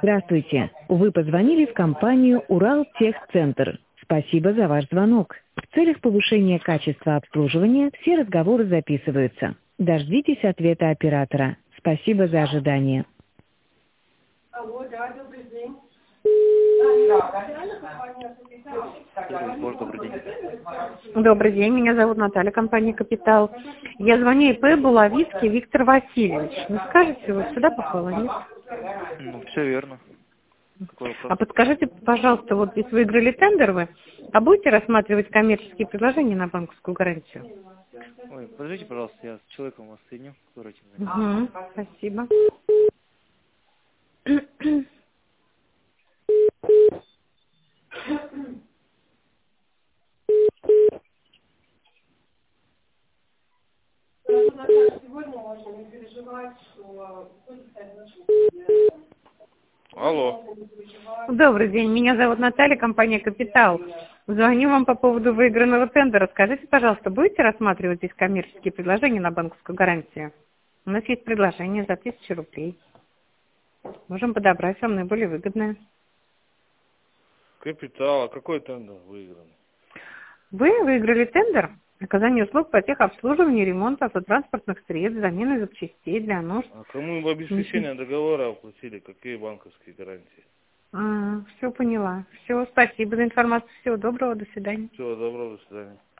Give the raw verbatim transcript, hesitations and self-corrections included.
Здравствуйте. Вы позвонили в компанию «Уралтехцентр». Спасибо за ваш звонок. В целях повышения качества обслуживания все разговоры записываются. Дождитесь ответа оператора. Спасибо за ожидание. Алло, да, добрый день. Добрый день. Добрый день, меня зовут Наталья, компания «Капитал». Я звоню ИП Булавицкий Виктор Васильевич. Не скажете, вот сюда попало, нет? Ну, все верно. Какой вопрос? А подскажите, пожалуйста, вот если выиграли тендер вы, а будете рассматривать коммерческие предложения на банковскую гарантию? Ой, подождите, пожалуйста, я с человеком вас соединю, который этим занимается. Угу, спасибо. Алло. Добрый день, меня зовут Наталья, компания «Капитал». Звоню вам по поводу выигранного тендера. Скажите, пожалуйста, будете рассматривать здесь коммерческие предложения на банковскую гарантию? У нас есть предложение за тысячу рублей. Можем подобрать вам наиболее выгодное. Капитал. А какой тендер выигран? Вы выиграли тендер оказание услуг по техобслуживанию, ремонту автотранспортных средств, замены запчастей для нужд. А кому в обеспечение договора оплатили? Какие банковские гарантии? А, все поняла. Все, спасибо за информацию. Всего доброго, до свидания. Всего доброго, до свидания.